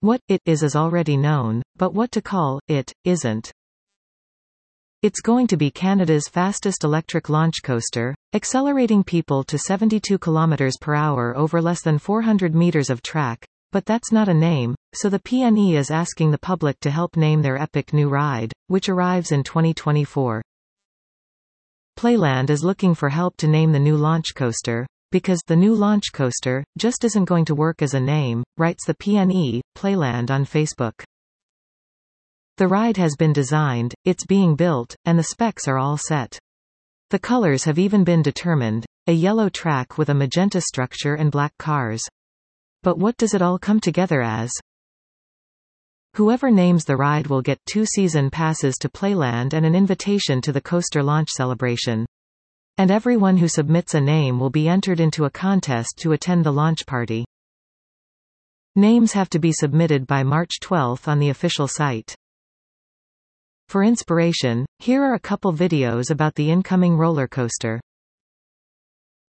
What it is already known, but what to call it isn't. It's going to be Canada's fastest electric launch coaster, accelerating people to 72 km/h over less than 400 meters of track, but that's not a name, so the PNE is asking the public to help name their epic new ride, which arrives in 2024. Playland is looking for help to name the new launch coaster, because the new launch coaster just isn't going to work as a name, writes the PNE, Playland on Facebook. The ride has been designed, it's being built, and the specs are all set. The colors have even been determined, a yellow track with a magenta structure and black cars. But what does it all come together as? Whoever names the ride will get 2 season passes to Playland and an invitation to the coaster launch celebration. And everyone who submits a name will be entered into a contest to attend the launch party. Names have to be submitted by March 12 on the official site. For inspiration, here are a couple videos about the incoming roller coaster.